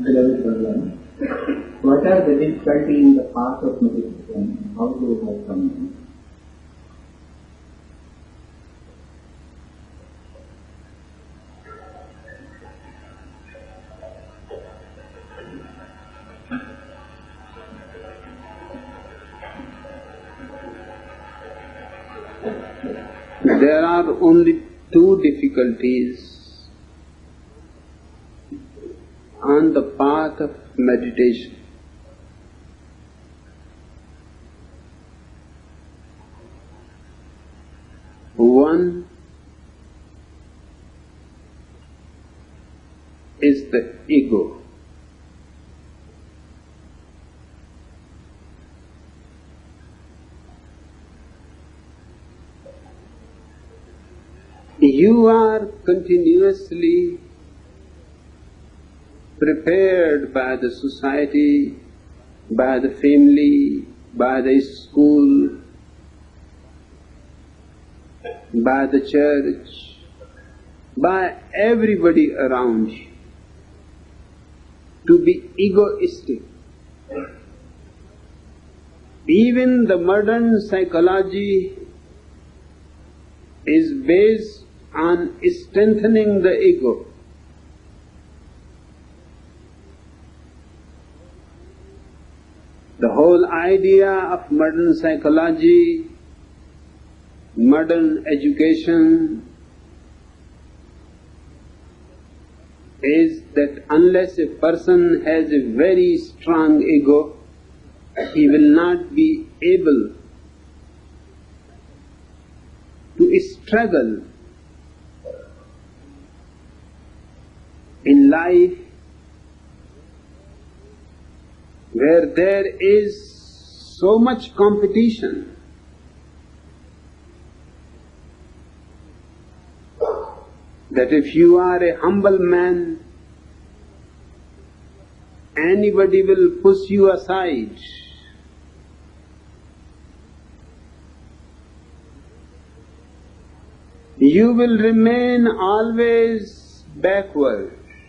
Beloved Bhagavan, what are the difficulties in the path of meditation? How to overcome them? There are only two difficulties on the path of meditation. One is the ego. You are continuously prepared by the society, by the family, by the school, by the church, by everybody around you to be egoistic. Even the modern psychology is based on strengthening the ego. The whole idea of modern psychology, modern education is that unless a person has a very strong ego, he will not be able to struggle in life where there is so much competition. That if you are a humble man, anybody will push you aside. You will remain always backward.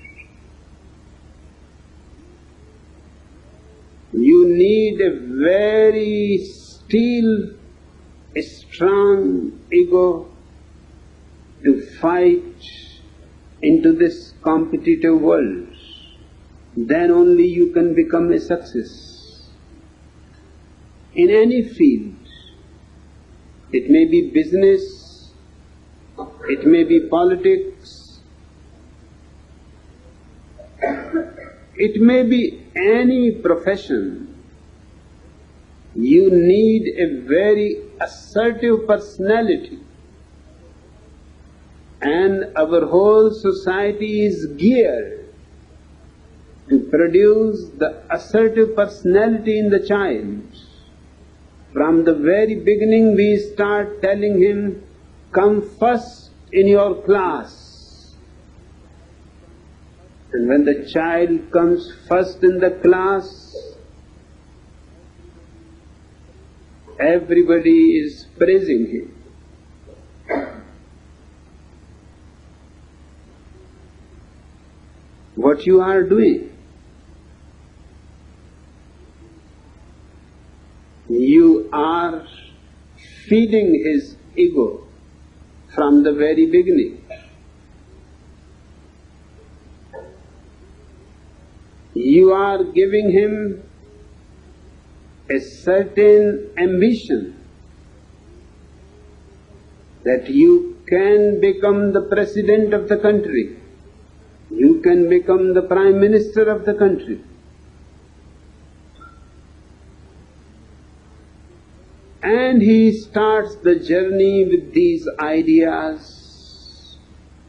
You need a very still, strong ego to fight into this competitive world. Then only you can become a success. In any field, it may be business, it may be politics, it may be any profession. You need a very assertive personality, and our whole society is geared to produce the assertive personality in the child. From the very beginning we start telling him, come first in your class. And when the child comes first in the class, everybody is praising him. What you are doing? You are feeding his ego from the very beginning. You are giving him a certain ambition that you can become the president of the country, you can become the prime minister of the country. And he starts the journey with these ideas.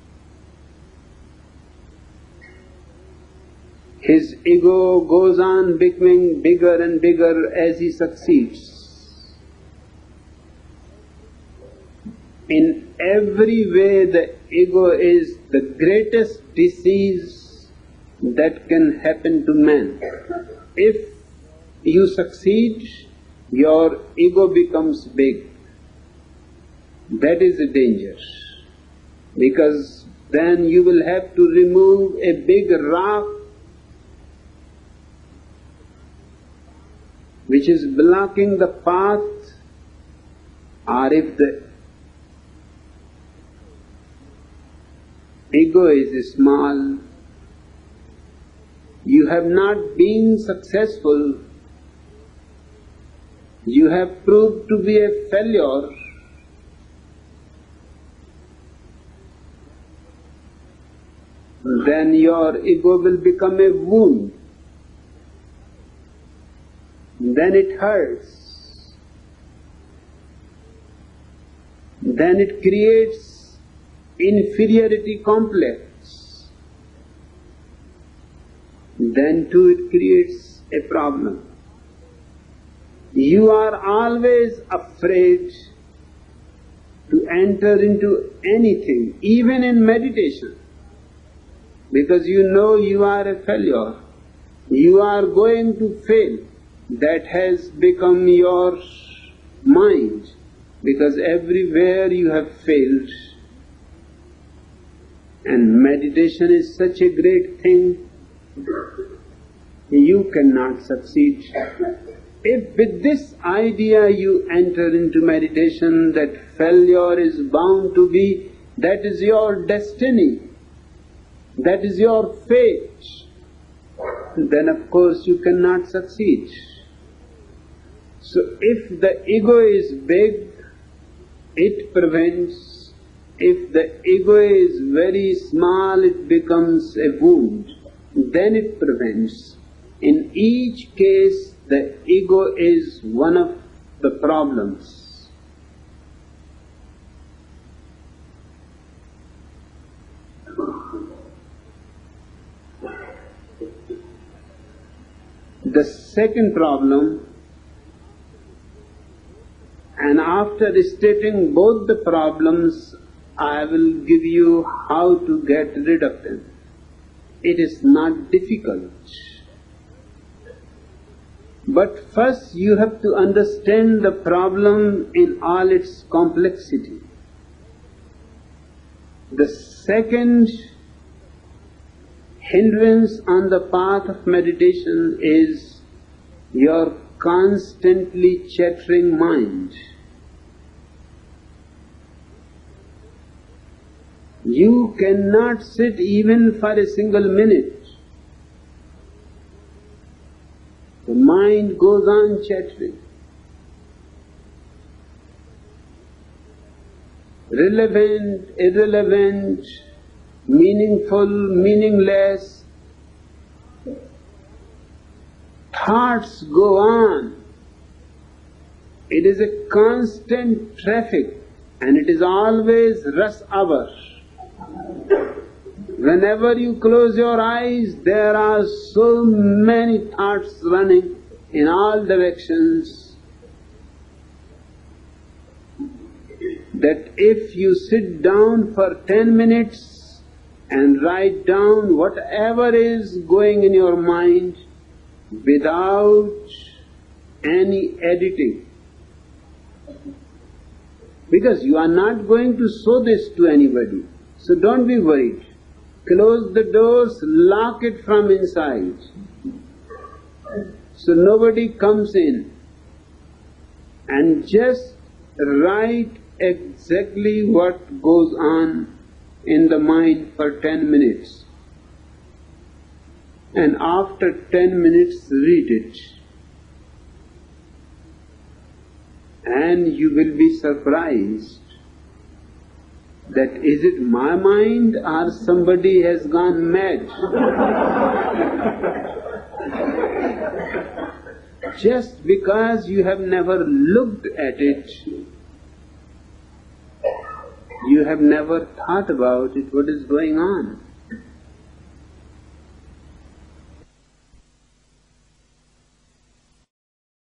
His ego goes on becoming bigger and bigger as he succeeds. In every way the ego is the greatest disease that can happen to man. If you succeed, your ego becomes big. That is a danger, because then you will have to remove a big rock which is blocking the path, or if the ego is small, you have not been successful, you have proved to be a failure, then your ego will become a wound. Then it hurts. Then it creates inferiority complex. Then too it creates a problem. You are always afraid to enter into anything, even in meditation, because you know you are a failure. You are going to fail. That has become your mind, because everywhere you have failed. And meditation is such a great thing, you cannot succeed. If with this idea you enter into meditation that failure is bound to be, that is your destiny, that is your fate, then of course you cannot succeed. So if the ego is big, it prevents. If the ego is very small, it becomes a wound, then it prevents. In each case, the ego is one of the problems. The second problem, and after stating both the problems, I will give you how to get rid of them. It is not difficult. But first you have to understand the problem in all its complexity. The second hindrance on the path of meditation is your constantly chattering mind. You cannot sit even for a single minute. The mind goes on chattering. Relevant, irrelevant, meaningful, meaningless. Thoughts go on. It is a constant traffic, and it is always rush hour. Whenever you close your eyes, there are so many thoughts running in all directions that if you sit down for 10 minutes and write down whatever is going in your mind without any editing, because you are not going to show this to anybody, so don't be worried. Close the doors, lock it from inside, so nobody comes in, and just write exactly what goes on in the mind for 10 minutes. And after 10 minutes, read it. And you will be surprised that is it my mind or somebody has gone mad? Just because you have never looked at it, you have never thought about it, what is going on.